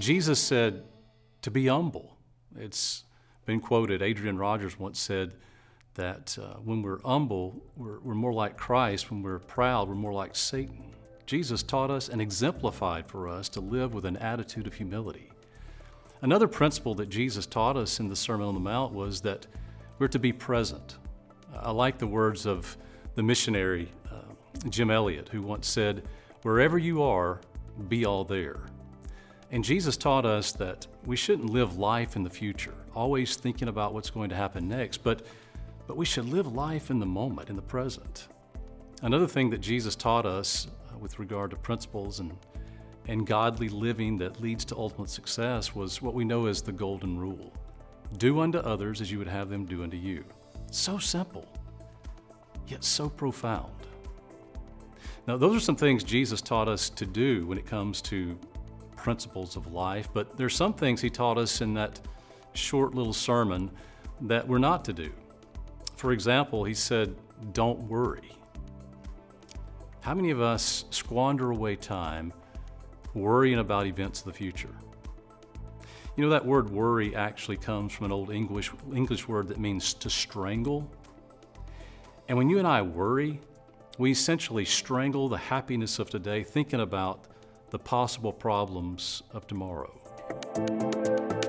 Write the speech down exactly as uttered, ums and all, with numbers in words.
Jesus said to be humble. It's been quoted. Adrian Rogers once said that uh, when we're humble, we're, we're more like Christ. When we're proud, we're more like Satan. Jesus taught us and exemplified for us to live with an attitude of humility. Another principle that Jesus taught us in the Sermon on the Mount was that we're to be present. I like the words of the missionary uh, Jim Elliot, who once said, "Wherever you are, be all there." And Jesus taught us that we shouldn't live life in the future, always thinking about what's going to happen next, but, but we should live life in the moment, in the present. Another thing that Jesus taught us uh, with regard to principles and, and godly living that leads to ultimate success was what we know as the golden rule. Do unto others as you would have them do unto you. So simple, yet so profound. Now, those are some things Jesus taught us to do when it comes to principles of life, but there's some things he taught us in that short little sermon that we're not to do. For example, he said, don't worry. How many of us squander away time worrying about events of the future? You know, that word worry actually comes from an old English, English word that means to strangle. And when you and I worry, we essentially strangle the happiness of today thinking about the possible problems of tomorrow.